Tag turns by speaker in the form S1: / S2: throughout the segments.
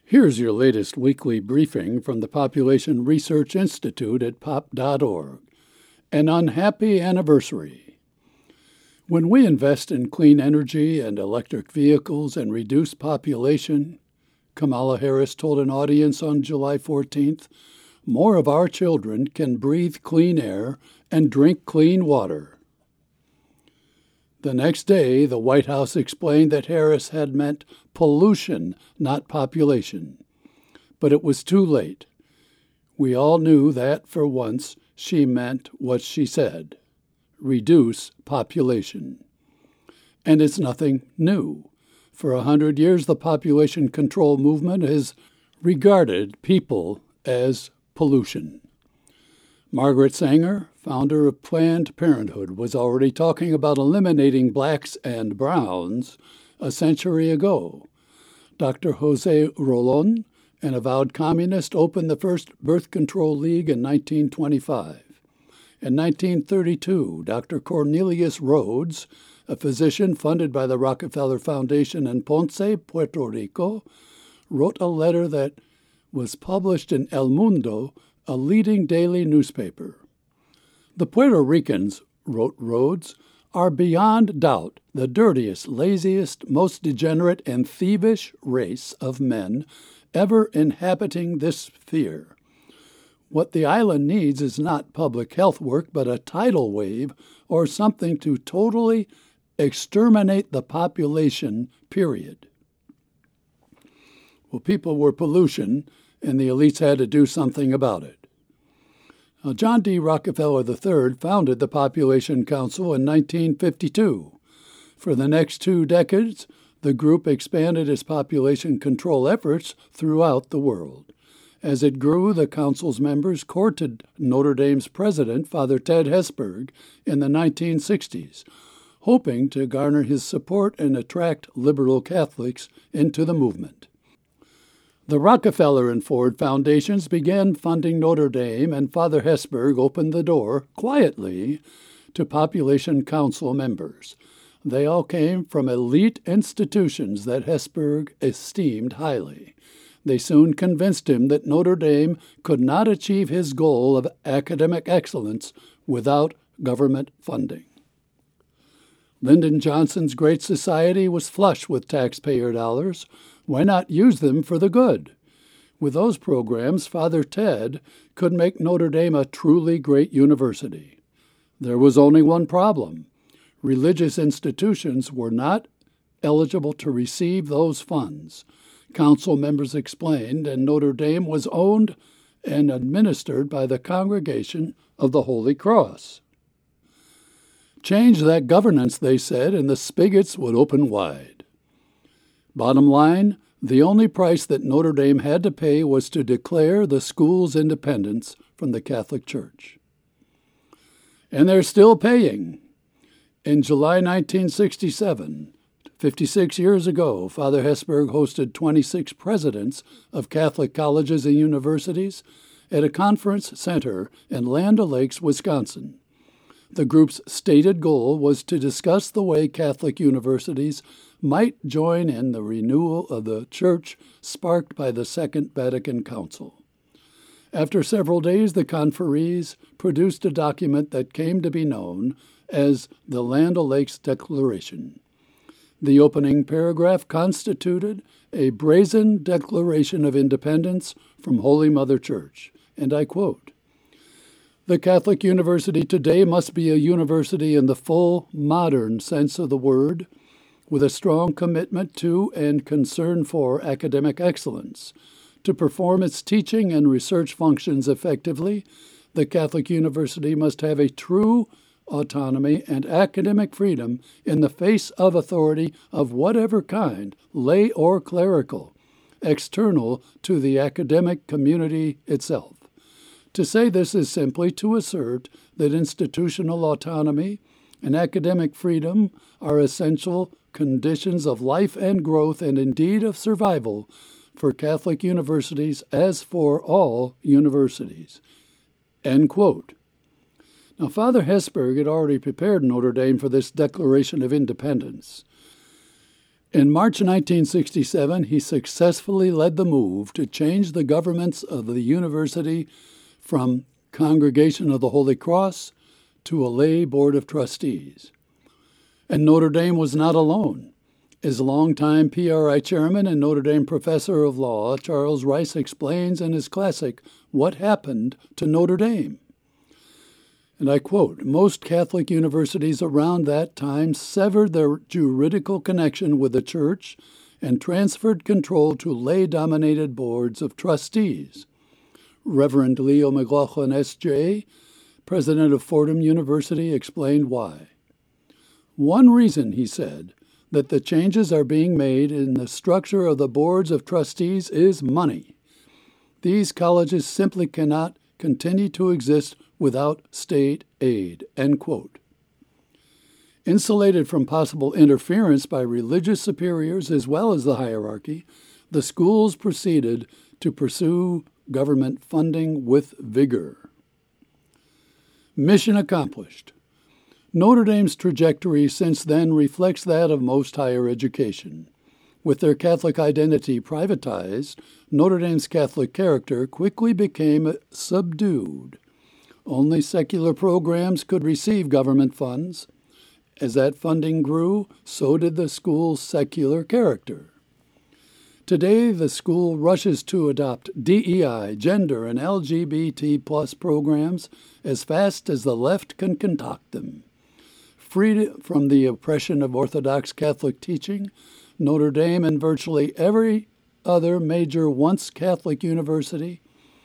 S1: Here's your latest weekly briefing from the Population Research Institute at pop.org. An unhappy anniversary. When we invest in clean energy and electric vehicles and reduce population, Kamala Harris told an audience on July 14th, more of our children can breathe clean air and drink clean water. The next day, the White House explained that Harris had meant pollution, not population. But it was too late. We all knew that, for once, she meant what she said: reduce population. And it's nothing new. For 100 years, the population control movement has regarded people as pollution. Margaret Sanger, founder of Planned Parenthood, was already talking about eliminating blacks and browns a century ago. Dr. Jose Rolon, an avowed communist, opened the first birth control league in 1925. In 1932, Dr. Cornelius Rhodes, a physician funded by the Rockefeller Foundation in Ponce, Puerto Rico, wrote a letter that was published in El Mundo, a leading daily newspaper. The Puerto Ricans, wrote Rhodes, are beyond doubt the dirtiest, laziest, most degenerate, and thievish race of men ever inhabiting this sphere. What the island needs is not public health work, but a tidal wave or something to totally exterminate the population, period. Well, people were pollution, and the elites had to do something about it. Now, John D. Rockefeller III founded the Population Council in 1952. For the next 2 decades, the group expanded its population control efforts throughout the world. As it grew, the council's members courted Notre Dame's president, Father Ted Hesburgh, in the 1960s, hoping to garner his support and attract liberal Catholics into the movement. The Rockefeller and Ford Foundations began funding Notre Dame, and Father Hesburgh opened the door, quietly, to Population Council members. They all came from elite institutions that Hesburgh esteemed highly. They soon convinced him that Notre Dame could not achieve his goal of academic excellence without government funding. Lyndon Johnson's Great Society was flush with taxpayer dollars. Why not use them for the good? With those programs, Father Ted could make Notre Dame a truly great university. There was only one problem. Religious institutions were not eligible to receive those funds. Council members explained, and Notre Dame was owned and administered by the Congregation of the Holy Cross. Change that governance, they said, and the spigots would open wide. Bottom line, the only price that Notre Dame had to pay was to declare the school's independence from the Catholic Church. And they're still paying. In July 1967, 56 years ago, Father Hesburgh hosted 26 presidents of Catholic colleges and universities at a conference center in Land O'Lakes, Wisconsin. The group's stated goal was to discuss the way Catholic universities might join in the renewal of the Church sparked by the Second Vatican Council. After several days, the conferees produced a document that came to be known as the Land O'Lakes Declaration. The opening paragraph constituted a brazen declaration of independence from Holy Mother Church, and I quote, "The Catholic University today must be a university in the full modern sense of the word, with a strong commitment to and concern for academic excellence. To perform its teaching and research functions effectively, the Catholic University must have a true autonomy and academic freedom in the face of authority of whatever kind, lay or clerical, external to the academic community itself. To say this is simply to assert that institutional autonomy and academic freedom are essential conditions of life and growth, and indeed of survival, for Catholic universities as for all universities." End quote. Now, Father Hesburgh had already prepared Notre Dame for this Declaration of Independence. In March 1967, he successfully led the move to change the governance of the university from Congregation of the Holy Cross to a lay board of trustees. And Notre Dame was not alone. As longtime PRI chairman and Notre Dame professor of law, Charles Rice explains in his classic, What Happened to Notre Dame? And I quote, most Catholic universities around that time severed their juridical connection with the church and transferred control to lay-dominated boards of trustees. Reverend Leo McLaughlin, S.J., president of Fordham University, explained why. One reason, he said, that the changes are being made in the structure of the boards of trustees is money. These colleges simply cannot continue to exist without state aid, end quote. Insulated from possible interference by religious superiors as well as the hierarchy, the schools proceeded to pursue government funding with vigor. Mission accomplished. Notre Dame's trajectory since then reflects that of most higher education. With their Catholic identity privatized, Notre Dame's Catholic character quickly became subdued. Only secular programs could receive government funds. As that funding grew, so did the school's secular character. Today, the school rushes to adopt DEI, gender, and LGBT+ programs as fast as the left can concoct them. Freed from the oppression of Orthodox Catholic teaching, Notre Dame and virtually every other major once Catholic university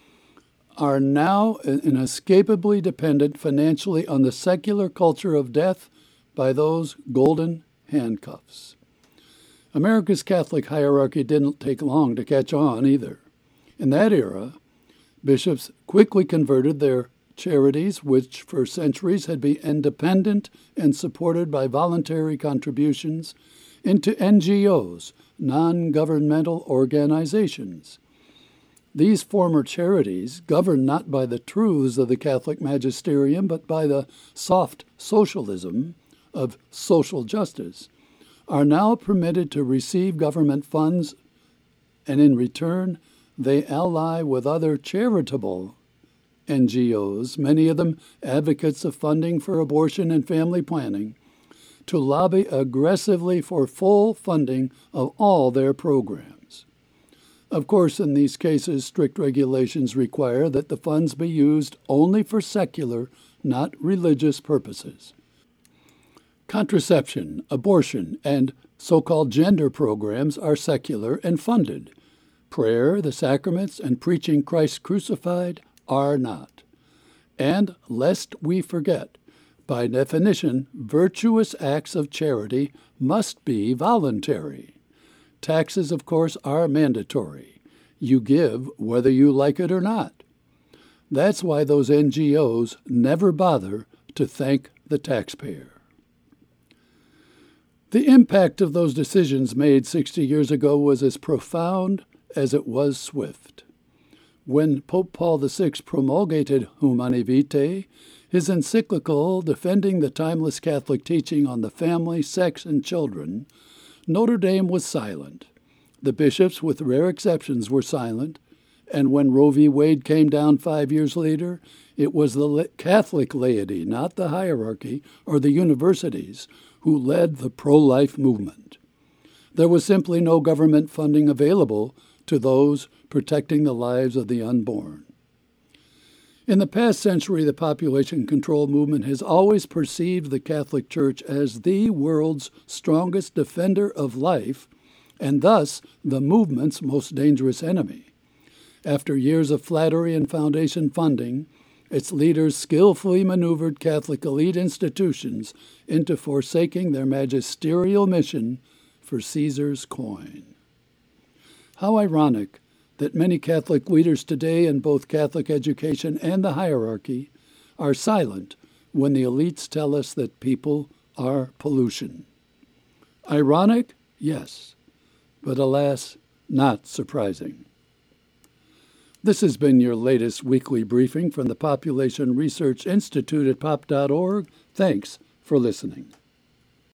S1: are now inescapably dependent financially on the secular culture of death by those golden handcuffs. America's Catholic hierarchy didn't take long to catch on either. In that era, bishops quickly converted their charities, which for centuries had been independent and supported by voluntary contributions, into NGOs, non-governmental organizations. These former charities, governed not by the truths of the Catholic magisterium, but by the soft socialism of social justice, are now permitted to receive government funds, and in return, they ally with other charitable NGOs, many of them advocates of funding for abortion and family planning, to lobby aggressively for full funding of all their programs. Of course, in these cases, strict regulations require that the funds be used only for secular, not religious purposes. Contraception, abortion, and so-called gender programs are secular and funded. Prayer, the sacraments, and preaching Christ crucified are not. And lest we forget, by definition, virtuous acts of charity must be voluntary. Taxes, of course, are mandatory. You give whether you like it or not. That's why those NGOs never bother to thank the taxpayer. The impact of those decisions made 60 years ago was as profound as it was swift. When Pope Paul VI promulgated Humanae Vitae, his encyclical defending the timeless Catholic teaching on the family, sex, and children, Notre Dame was silent. The bishops, with rare exceptions, were silent, and when Roe v. Wade came down 5 years later, it was the Catholic laity, not the hierarchy or the universities, who led the pro-life movement. There was simply no government funding available to those protecting the lives of the unborn. In the past century, the population control movement has always perceived the Catholic Church as the world's strongest defender of life, and thus the movement's most dangerous enemy. After years of flattery and foundation funding, its leaders skillfully maneuvered Catholic elite institutions into forsaking their magisterial mission for Caesar's coin. How ironic that many Catholic leaders today in both Catholic education and the hierarchy are silent when the elites tell us that people are pollution. Ironic? Yes, but alas, not surprising. This has been your latest weekly briefing from the Population Research Institute at pop.org. Thanks for listening.